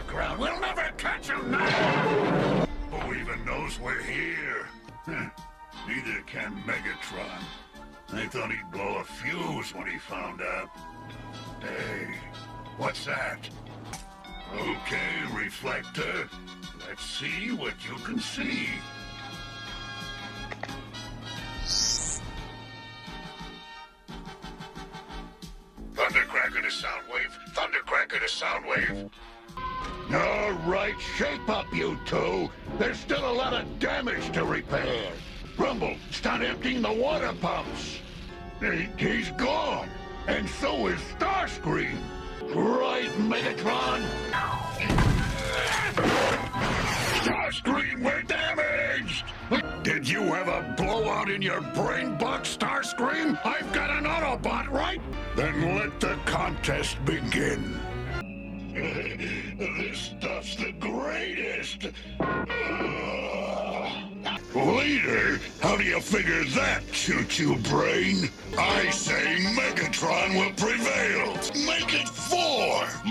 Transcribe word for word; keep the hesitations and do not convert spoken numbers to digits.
underground. We'll never catch him now! Who even knows we're here? Neither can Megatron. I thought he'd blow a fuse when he found out. Hey, what's that? Okay, Reflector. Let's see what you can see. Thundercracker to Soundwave. Thundercracker to Soundwave. All right, shape up, you two. There's still a lot of damage to repair. Rumble, start emptying the water pumps. He, he's gone. And so is Starscream. Right, Megatron? Starscream, we're damaged! Did you have a blowout in your brain box, Starscream? I've got an Autobot, right? Then let the contest begin. This stuff's the greatest! Leader, how do you figure that, choo-choo brain? I say Megatron will prevail. Make it four!